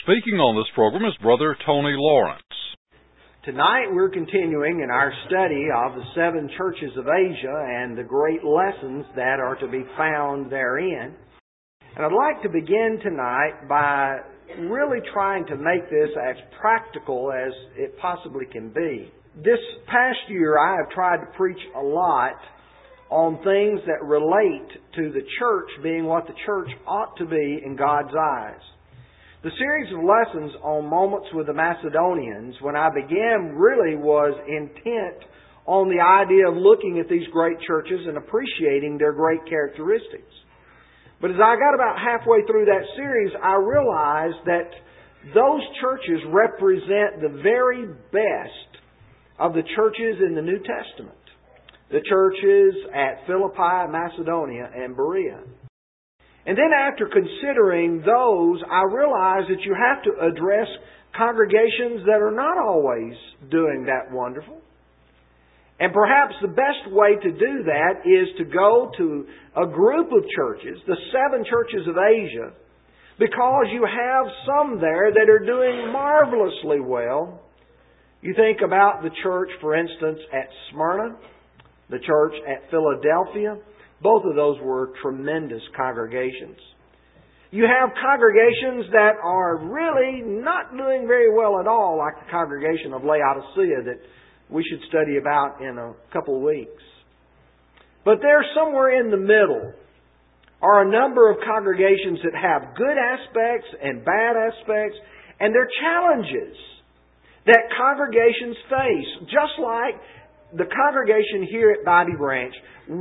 Speaking on this program is Brother Tony Lawrence. Tonight we're continuing in our study of the 7 churches of Asia and the great lessons that are to be found therein. And I'd like to begin tonight by really trying to make this as practical as it possibly can be. This past year I have tried to preach a lot on things that relate to the church being what the church ought to be in God's eyes. The series of lessons on Moments with the Macedonians, when I began, really was intent on the idea of looking at these great churches and appreciating their great characteristics. But as I got about halfway through that series, I realized that those churches represent the very best of the churches in the New Testament. The churches at Philippi, Macedonia, and Berea. And then after considering those, I realized that you have to address congregations that are not always doing that wonderful. And perhaps the best way to do that is to go to a group of churches, the 7 churches of Asia, because you have some there that are doing marvelously well. You think about the church, for instance, at Smyrna, the church at Philadelphia. Both of those were tremendous congregations. You have congregations that are really not doing very well at all, like the congregation of Laodicea that we should study about in a couple of weeks. But there, somewhere in the middle, are a number of congregations that have good aspects and bad aspects, and they're challenges that congregations face, just like the congregation here at Bobby Branch.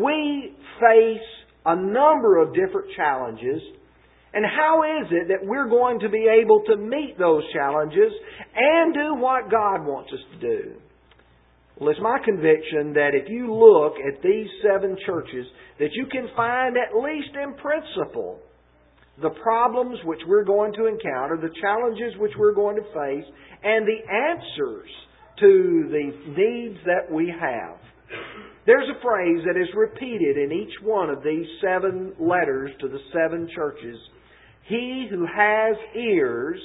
We face a number of different challenges. And how is it that we're going to be able to meet those challenges and do what God wants us to do? Well, it's my conviction that if you look at these 7 churches, that you can find, at least in principle, the problems which we're going to encounter, the challenges which we're going to face, and the answers to the needs that we have. There's a phrase that is repeated in each one of these 7 letters to the 7 churches. He who has ears,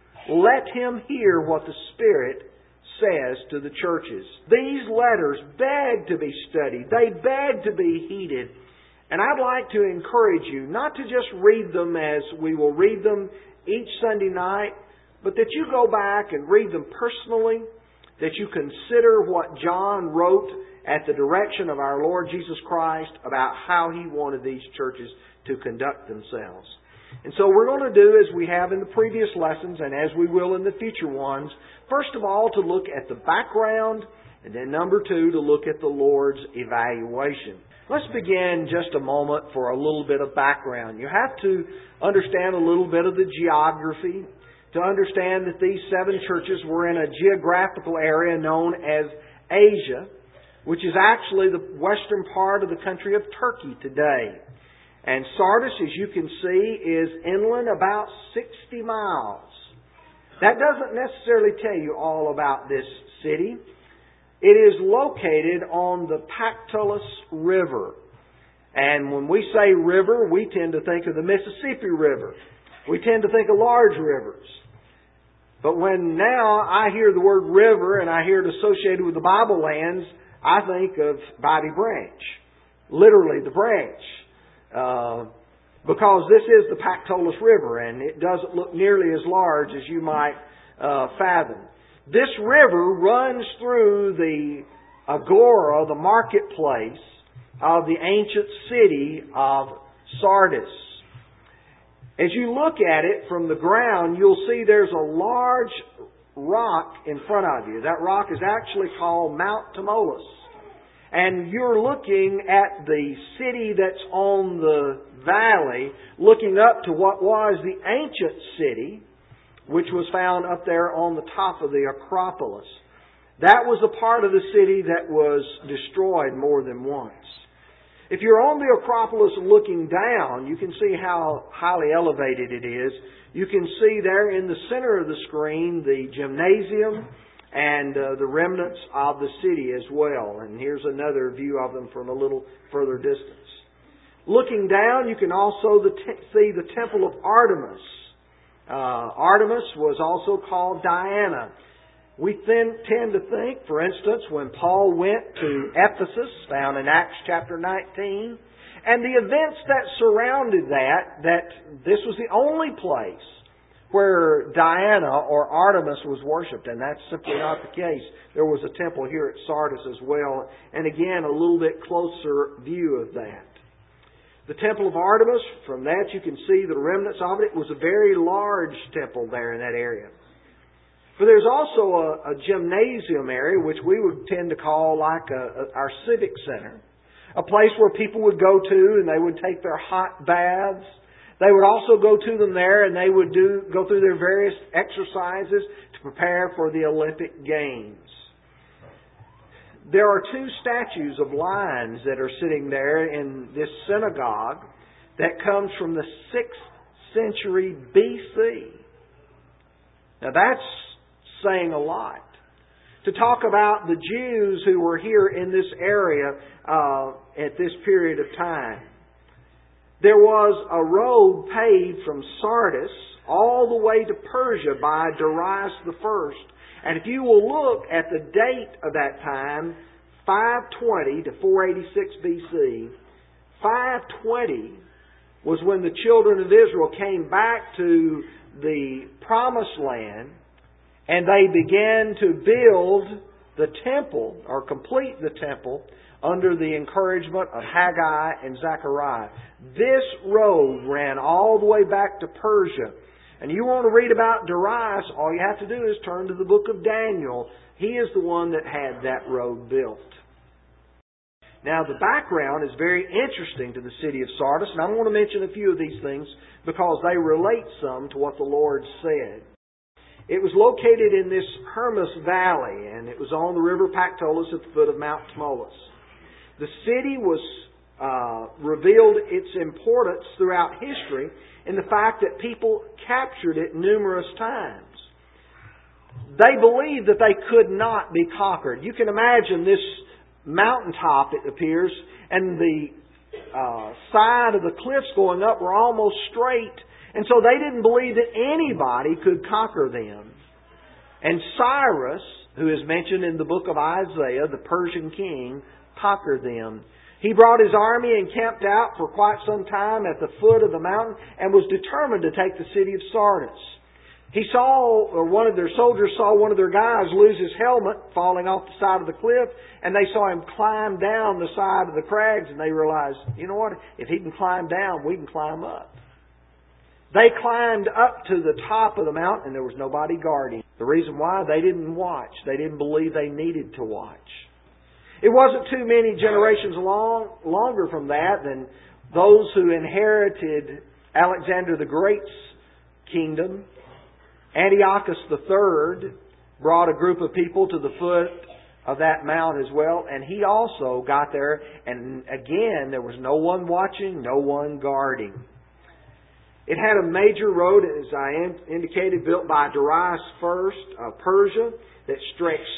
let him hear what the Spirit says to the churches. These letters beg to be studied. They beg to be heeded. And I'd like to encourage you not to just read them as we will read them each Sunday night, but that you go back and read them personally, that you consider what John wrote at the direction of our Lord Jesus Christ about how He wanted these churches to conduct themselves. And so we're going to do as we have in the previous lessons and as we will in the future ones, first of all to look at the background, and then number 2 to look at the Lord's evaluation. Let's begin just a moment for a little bit of background. You have to understand a little bit of the geography to understand that these 7 churches were in a geographical area known as Asia, which is actually the western part of the country of Turkey today. And Sardis, as you can see, is inland about 60 miles. That doesn't necessarily tell you all about this city. It is located on the Pactolus River. And when we say river, we tend to think of the Mississippi River. We tend to think of large rivers. But when now I hear the word river and I hear it associated with the Bible lands, I think of Bobby Branch. Literally the branch. Because this is the Pactolus River and it doesn't look nearly as large as you might fathom. This river runs through the agora, the marketplace of the ancient city of Sardis. As you look at it from the ground, you'll see there's a large rock in front of you. That rock is actually called Mount Tmolus. And you're looking at the city that's on the valley, looking up to what was the ancient city, which was found up there on the top of the Acropolis. That was a part of the city that was destroyed more than once. If you're on the Acropolis looking down, you can see how highly elevated it is. You can see there in the center of the screen the gymnasium and the remnants of the city as well. And here's another view of them from a little further distance. Looking down, you can also see the Temple of Artemis Artemis was also called Diana. We tend to think, for instance, when Paul went to Ephesus, found in Acts chapter 19, and the events that surrounded that this was the only place where Diana or Artemis was worshipped, and that's simply not the case. There was a temple here at Sardis as well, and again, a little bit closer view of that. The Temple of Artemis, from that you can see the remnants of it. It was a very large temple there in that area. But there's also a gymnasium area, which we would tend to call like our civic center. A place where people would go to and they would take their hot baths. They would also go to them there and they would go through their various exercises to prepare for the Olympic Games. There are two statues of lions that are sitting there in this synagogue that comes from the 6th century BC. Now that's saying a lot. To talk about the Jews who were here in this area at this period of time. There was a road paved from Sardis all the way to Persia by Darius I. And if you will look at the date of that time, 520 to 486 BC, 520 was when the children of Israel came back to the Promised Land and they began to build the temple, or complete the temple, under the encouragement of Haggai and Zechariah. This road ran all the way back to Persia. And you want to read about Darius, all you have to do is turn to the book of Daniel. He is the one that had that road built. Now the background is very interesting to the city of Sardis, and I want to mention a few of these things because they relate some to what the Lord said. It was located in this Hermus Valley, and it was on the river Pactolus at the foot of Mount Tmolus. The city was revealed its importance throughout history in the fact that people captured it numerous times. They believed that they could not be conquered. You can imagine this mountaintop, it appears, and the side of the cliffs going up were almost straight. And so they didn't believe that anybody could conquer them. And Cyrus, who is mentioned in the book of Isaiah, the Persian king, conquered them. He brought his army and camped out for quite some time at the foot of the mountain and was determined to take the city of Sardis. He saw, or one of their soldiers saw one of their guys lose his helmet falling off the side of the cliff, and they saw him climb down the side of the crags, and they realized, you know what, if he can climb down, we can climb up. They climbed up to the top of the mountain and there was nobody guarding. The reason why, they didn't watch. They didn't believe they needed to watch. It wasn't too many generations longer from that than those who inherited Alexander the Great's kingdom. Antiochus III brought a group of people to the foot of that mount as well, and he also got there, and again, there was no one watching, no one guarding. It had a major road, as I indicated, built by Darius I of Persia that stretched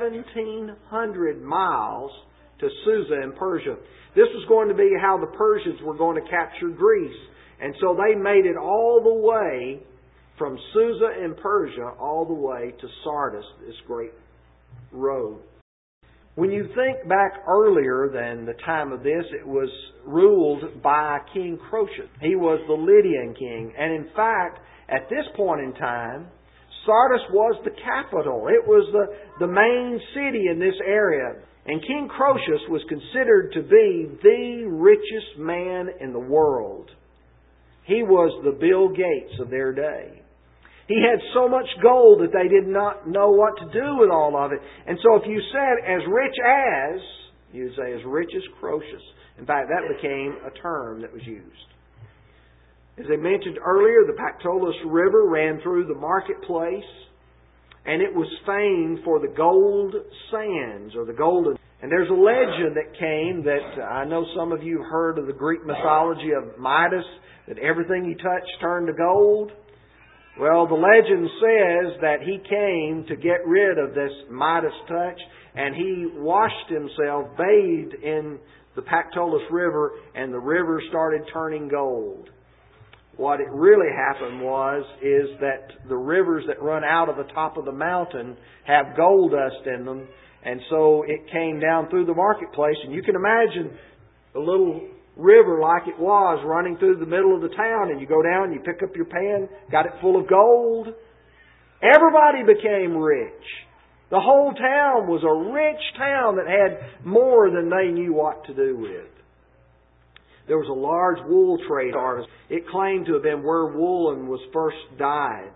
1,700 miles to Susa in Persia. This was going to be how the Persians were going to capture Greece. And so they made it all the way from Susa in Persia all the way to Sardis, this great road. When you think back earlier than the time of this, it was ruled by King Croesus. He was the Lydian king. And in fact, at this point in time, Sardis was the capital. It was the main city in this area. And King Croesus was considered to be the richest man in the world. He was the Bill Gates of their day. He had so much gold that they did not know what to do with all of it. And so if you said as rich as, you'd say as rich as Croesus. In fact, that became a term that was used. As I mentioned earlier, the Pactolus River ran through the marketplace, and it was famed for the gold sands, or the golden. And there's a legend that came that I know some of you heard of the Greek mythology of Midas, that everything he touched turned to gold. Well, the legend says that he came to get rid of this Midas touch, and he washed himself, bathed in the Pactolus River, and the river started turning gold. what it really happened is that the rivers that run out of the top of the mountain have gold dust in them, and so it came down through the marketplace, and you can imagine a little river like it was running through the middle of the town, and you go down, you pick up your pan, got it full of gold. Everybody became rich. The whole town was a rich town that had more than they knew what to do with. There was a large wool trade. It claimed to have been where woolen was first dyed.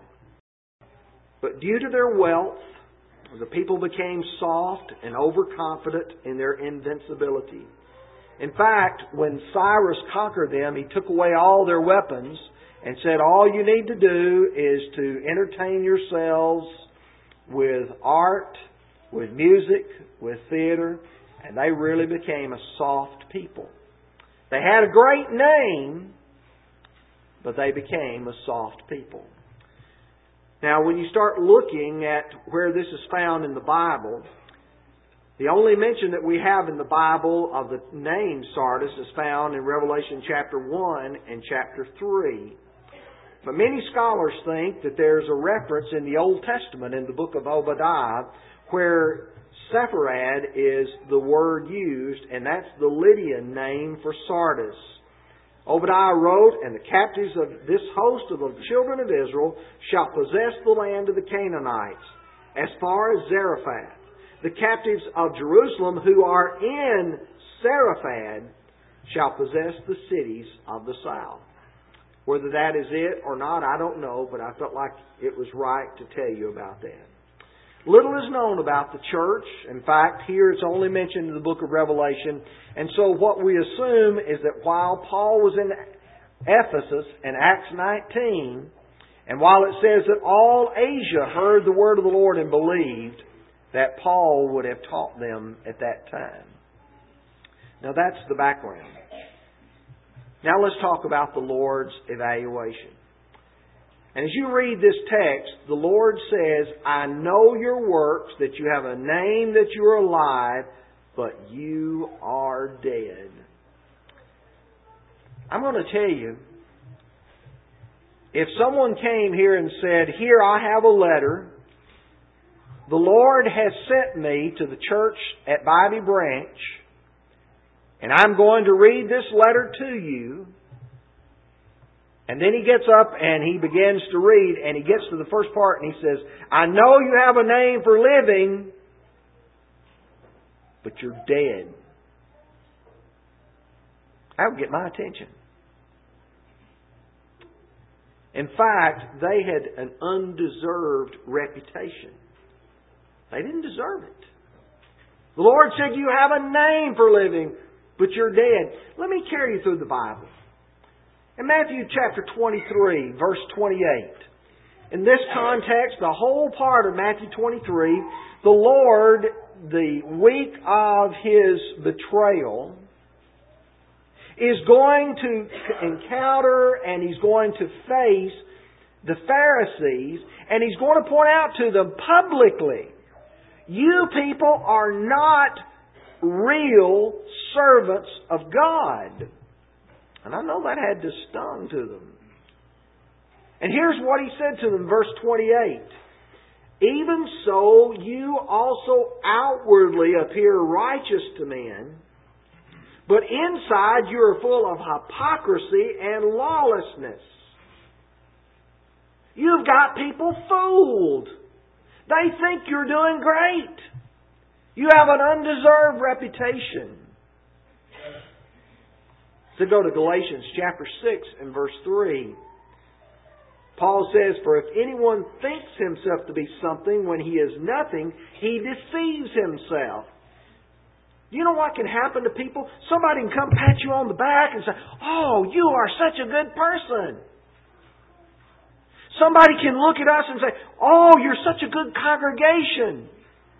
But due to their wealth, the people became soft and overconfident in their invincibility. In fact, when Cyrus conquered them, he took away all their weapons and said, all you need to do is to entertain yourselves with art, with music, with theater, and they really became a soft people. They had a great name, but they became a soft people. Now, when you start looking at where this is found in the Bible, the only mention that we have in the Bible of the name Sardis is found in Revelation chapter 1 and chapter 3. But many scholars think that there's a reference in the Old Testament, in the book of Obadiah, where Sepharad is the word used, and that's the Lydian name for Sardis. Obadiah wrote, and the captives of this host of the children of Israel shall possess the land of the Canaanites, as far as Zarephath. The captives of Jerusalem who are in Zarephath shall possess the cities of the south. Whether that is it or not, I don't know, but I felt like it was right to tell you about that. Little is known about the church. In fact, here it's only mentioned in the book of Revelation. And so what we assume is that while Paul was in Ephesus in Acts 19, and while it says that all Asia heard the word of the Lord and believed, that Paul would have taught them at that time. Now that's the background. Now let's talk about the Lord's evaluation. And as you read this text, the Lord says, I know your works, that you have a name, that you are alive, but you are dead. I'm going to tell you, if someone came here and said, here I have a letter, the Lord has sent me to the church at Bybee Branch, and I'm going to read this letter to you. And then he gets up and he begins to read, and he gets to the first part and he says, I know you have a name for living, but you're dead. That would get my attention. In fact, they had an undeserved reputation. They didn't deserve it. The Lord said, you have a name for living, but you're dead. Let me carry you through the Bible. In Matthew chapter 23, verse 28, in this context, the whole part of Matthew 23, the Lord, the week of His betrayal, is going to encounter and He's going to face the Pharisees, and He's going to point out to them publicly, you people are not real servants of God. And I know that had to sting to them. And here's what He said to them, verse 28. Even so, you also outwardly appear righteous to men, but inside you are full of hypocrisy and lawlessness. You've got people fooled. They think you're doing great. You have an undeserved reputation. To go to Galatians chapter 6 and verse 3. Paul says, for if anyone thinks himself to be something when he is nothing, he deceives himself. You know what can happen to people? Somebody can come pat you on the back and say, oh, you are such a good person. Somebody can look at us and say, oh, you're such a good congregation.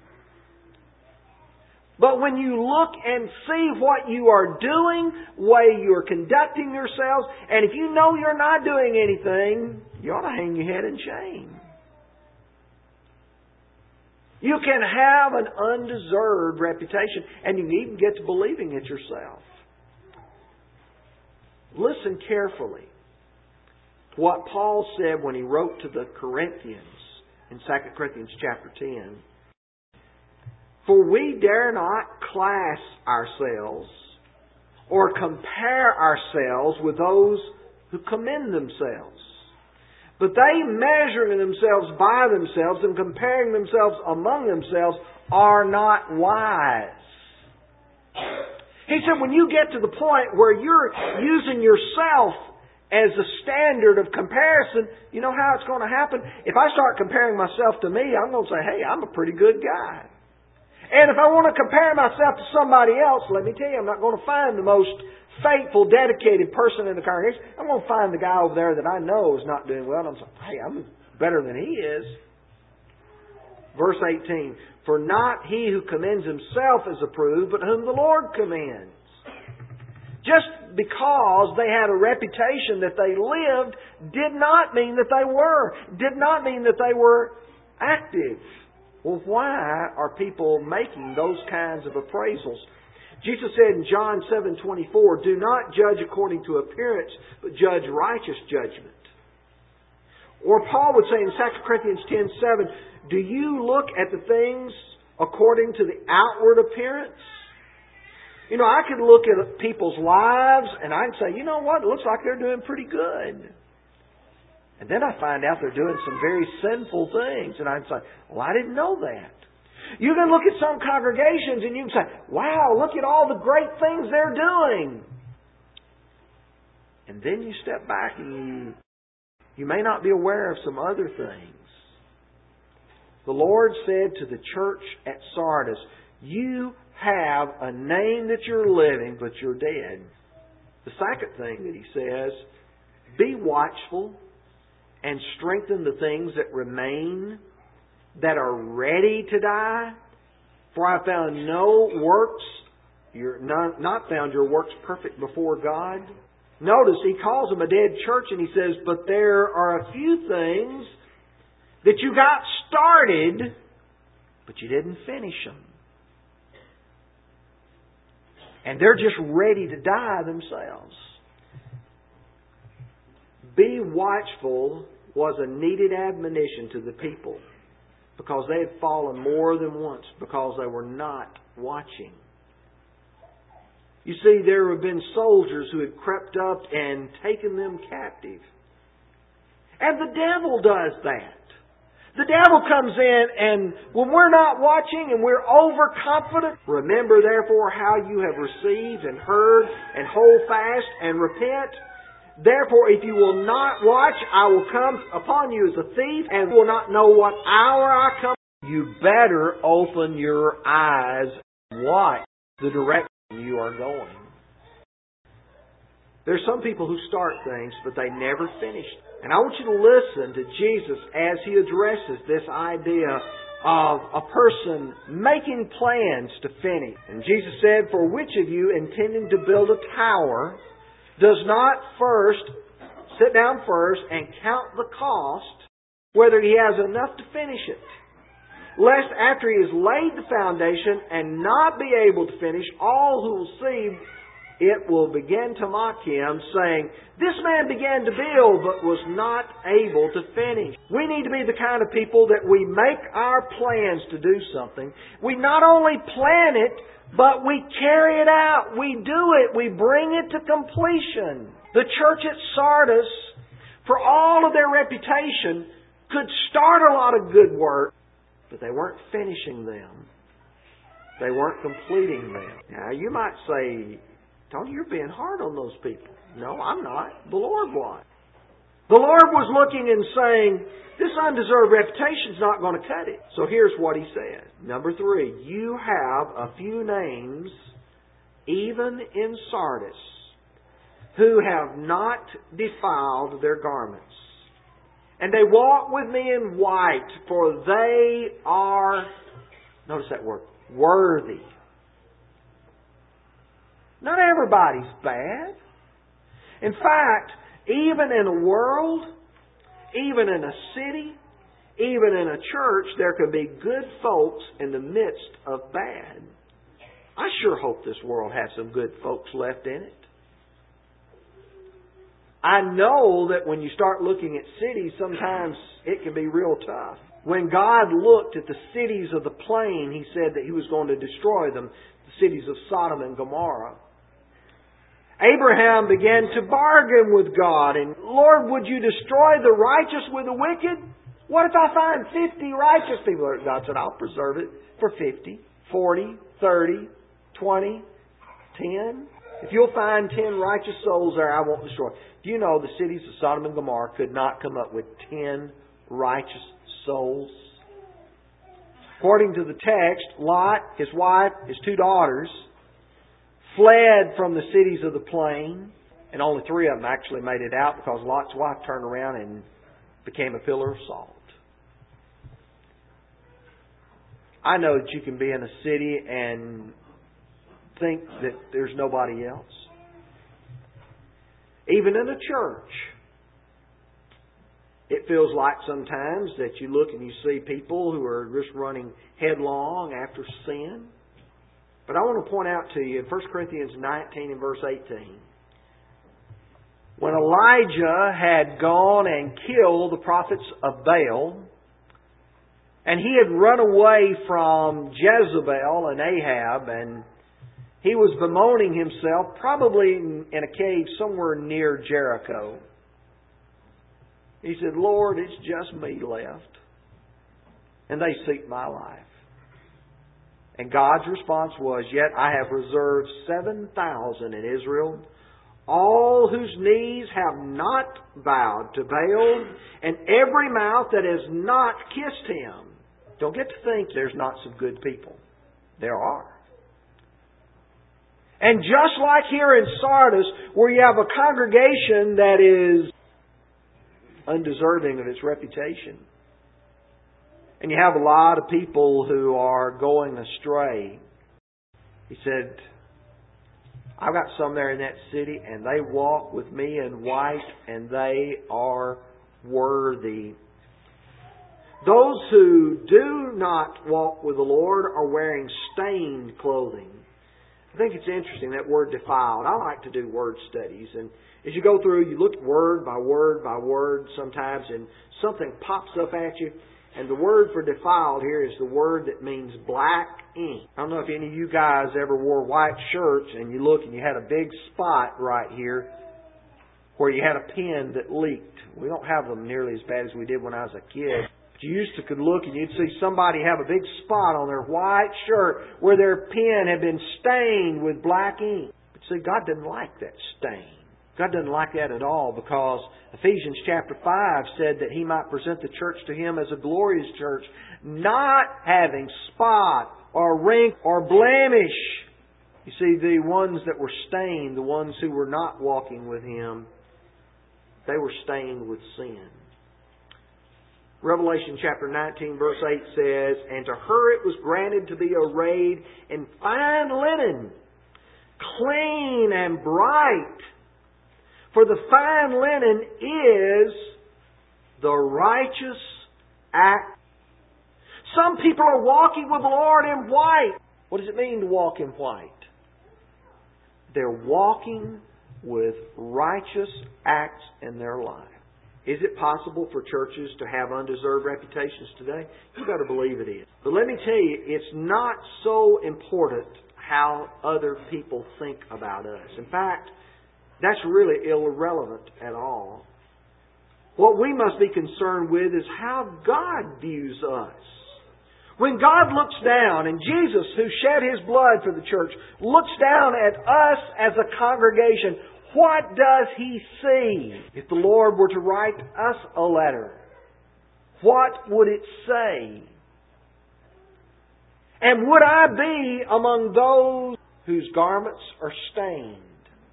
But when you look and see what you are doing, the way you are conducting yourselves, and if you know you're not doing anything, you ought to hang your head in shame. You can have an undeserved reputation, and you can even get to believing it yourself. Listen carefully. what Paul said when he wrote to the Corinthians in 2 Corinthians chapter 10. For we dare not class ourselves or compare ourselves with those who commend themselves. But they, measuring themselves by themselves and comparing themselves among themselves, are not wise. He said when you get to the point where you're using yourself as a standard of comparison, you know how it's going to happen? If I start comparing myself to me, I'm going to say, hey, I'm a pretty good guy. And if I want to compare myself to somebody else, let me tell you, I'm not going to find the most faithful, dedicated person in the congregation. I'm going to find the guy over there that I know is not doing well. And I'm saying, hey, I'm better than he is. Verse 18, for not he who commends himself is approved, but whom the Lord commends. Just because they had a reputation that they lived did not mean that they were. Did not mean that they were active. Well, why are people making those kinds of appraisals? Jesus said in John 7:24, do not judge according to appearance, but judge righteous judgment. Or Paul would say in 2 Corinthians 10:7, do you look at the things according to the outward appearance? You know, I could look at people's lives and I'd say, you know what, it looks like they're doing pretty good. And then I find out they're doing some very sinful things. And I'd say, well, I didn't know that. You can look at some congregations and you can say, wow, look at all the great things they're doing. And then you step back and you may not be aware of some other things. The Lord said to the church at Sardis, you have a name that you're living, but you're dead. The second thing that He says, be watchful and strengthen the things that remain, that are ready to die. For I found no works, not found your works perfect before God. Notice He calls them a dead church and He says, but there are a few things that you got started, but you didn't finish them. And they're just ready to die themselves. Be watchful was a needed admonition to the people because they had fallen more than once because they were not watching. You see, there have been soldiers who had crept up and taken them captive. And the devil does that. The devil comes in and when we're not watching and we're overconfident, remember therefore how you have received and heard and hold fast and repent. Therefore, if you will not watch, I will come upon you as a thief and will not know what hour I come. You better open your eyes and watch the direction you are going. There's some people who start things, but they never finish. And I want you to listen to Jesus as He addresses this idea of a person making plans to finish. And Jesus said, for which of you intending to build a tower does not first sit down first and count the cost, whether he has enough to finish it, lest after he has laid the foundation and not be able to finish, all who will see it will begin to mock him, saying, this man began to build but was not able to finish. We need to be the kind of people that we make our plans to do something. We not only plan it, but we carry it out. We do it. We bring it to completion. The church at Sardis, for all of their reputation, could start a lot of good work, but they weren't finishing them. They weren't completing them. Now, you might say, Tony, you're being hard on those people. No, I'm not. The Lord was. The Lord was looking and saying, this undeserved reputation is not going to cut it. So here's what He said. Number 3, you have a few names, even in Sardis, who have not defiled their garments. And they walk with me in white, for they are, notice that word, worthy. Not everybody's bad. In fact, even in a world, even in a city, even in a church, there can be good folks in the midst of bad. I sure hope this world has some good folks left in it. I know that when you start looking at cities, sometimes it can be real tough. When God looked at the cities of the plain, He said that He was going to destroy them, the cities of Sodom and Gomorrah. Abraham began to bargain with God, and Lord, would you destroy the righteous with the wicked? What if I find 50 righteous people? God said, I'll preserve it for 50, 40, 30, 20, 10. If you'll find 10 righteous souls there, I won't destroy. Do you know the cities of Sodom and Gomorrah could not come up with 10 righteous souls? According to the text, Lot, his wife, his 2 daughters, fled from the cities of the plain, and only 3 of them actually made it out because Lot's wife turned around and became a pillar of salt. I know that you can be in a city and think that there's nobody else. Even in a church, it feels like sometimes that you look and you see people who are just running headlong after sin. But I want to point out to you in 1 Corinthians 19 and verse 18, when Elijah had gone and killed the prophets of Baal, and he had run away from Jezebel and Ahab, and he was bemoaning himself, probably in a cave somewhere near Jericho. He said, Lord, it's just me left, and they seek my life. And God's response was, yet I have reserved 7,000 in Israel, all whose knees have not bowed to Baal, and every mouth that has not kissed him. Don't get to think there's not some good people. There are. And just like here in Sardis, where you have a congregation that is undeserving of its reputation, and you have a lot of people who are going astray, He said, I've got some there in that city, and they walk with me in white, and they are worthy. Those who do not walk with the Lord are wearing stained clothing. I think it's interesting, that word defiled. I like to do word studies. And as you go through, you look word by word by word sometimes, and something pops up at you. And the word for defiled here is the word that means black ink. I don't know if any of you guys ever wore white shirts and you look and you had a big spot right here where you had a pen that leaked. We don't have them nearly as bad as we did when I was a kid. But you used to could look and you'd see somebody have a big spot on their white shirt where their pen had been stained with black ink. But see, God didn't like that stain. God doesn't like that at all, because Ephesians chapter 5 said that He might present the church to Him as a glorious church, not having spot or wrinkle or blemish. You see, the ones that were stained, the ones who were not walking with Him, they were stained with sin. Revelation chapter 19 verse 8 says, And to her it was granted to be arrayed in fine linen, clean and bright. For the fine linen is the righteous act. Some people are walking with the Lord in white. What does it mean to walk in white? They're walking with righteous acts in their life. Is it possible for churches to have undeserved reputations today? You better believe it is. But let me tell you, it's not so important how other people think about us. In fact, that's really irrelevant at all. What we must be concerned with is how God views us. When God looks down, and Jesus, who shed His blood for the church, looks down at us as a congregation, what does He see? If the Lord were to write us a letter, what would it say? And would I be among those whose garments are stained,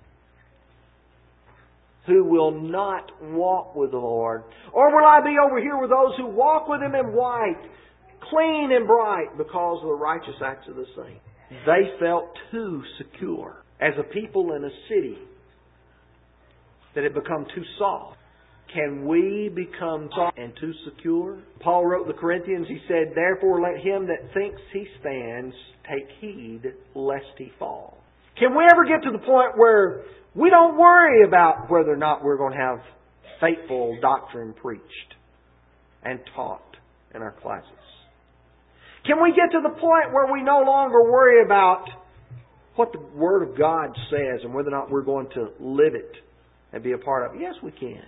who will not walk with the Lord? Or will I be over here with those who walk with Him in white, clean and bright, because of the righteous acts of the saints? They felt too secure. As a people in a city that had become too soft, can we become soft and too secure? Paul wrote to the Corinthians, he said, Therefore let him that thinks he stands take heed lest he fall. Can we ever get to the point where we don't worry about whether or not we're going to have faithful doctrine preached and taught in our classes? Can we get to the point where we no longer worry about what the Word of God says and whether or not we're going to live it and be a part of it? Yes, we can.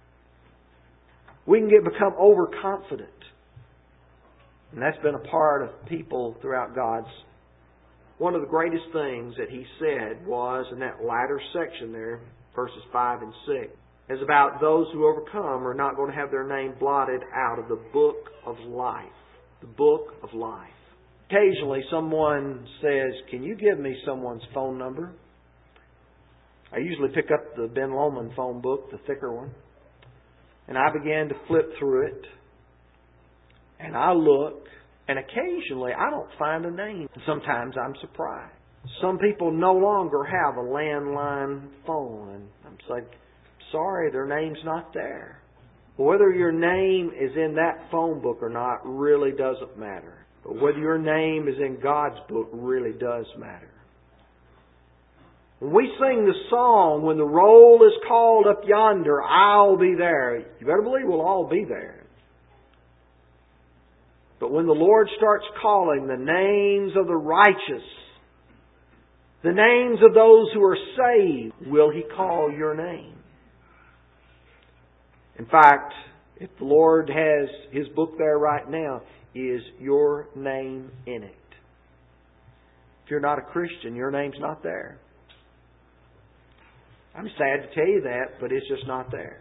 We can become overconfident. And that's been a part of people throughout God's. One of the greatest things that He said was in that latter section there, verses 5 and 6, is about those who overcome are not going to have their name blotted out of the book of life. The book of life. Occasionally someone says, "Can you give me someone's phone number?" I usually pick up the Ben Lomond phone book, the thicker one, and I began to flip through it. And I look, and occasionally I don't find a name. Sometimes I'm surprised. Some people no longer have a landline phone. And I'm saying, sorry, their name's not there. Whether your name is in that phone book or not really doesn't matter. But whether your name is in God's book really does matter. When we sing the song, when the roll is called up yonder, I'll be there. You better believe we'll all be there. But when the Lord starts calling the names of the righteous, the names of those who are saved, will He call your name? In fact, if the Lord has His book there right now, is your name in it? If you're not a Christian, your name's not there. I'm sad to tell you that, but it's just not there.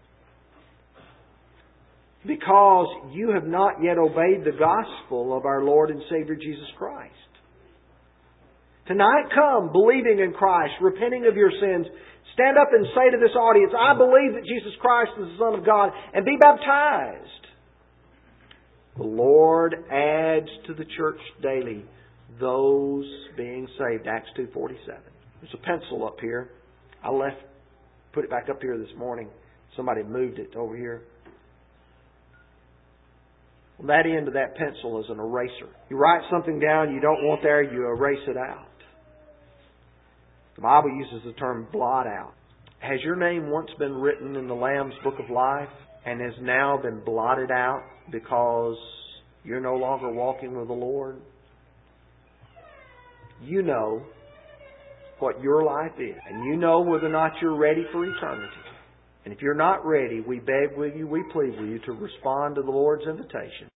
Because you have not yet obeyed the gospel of our Lord and Savior Jesus Christ. Tonight come believing in Christ, repenting of your sins. Stand up and say to this audience, I believe that Jesus Christ is the Son of God, and be baptized. The Lord adds to the church daily those being saved. Acts 2:47. There's a pencil up here. I put it back up here this morning. Somebody moved it over here. On that end of that pencil is an eraser. You write something down you don't want there, you erase it out. The Bible uses the term blot out. Has your name once been written in the Lamb's Book of Life and has now been blotted out because you're no longer walking with the Lord? You know what your life is, and you know whether or not you're ready for eternity. And if you're not ready, we beg with you, we plead with you to respond to the Lord's invitation.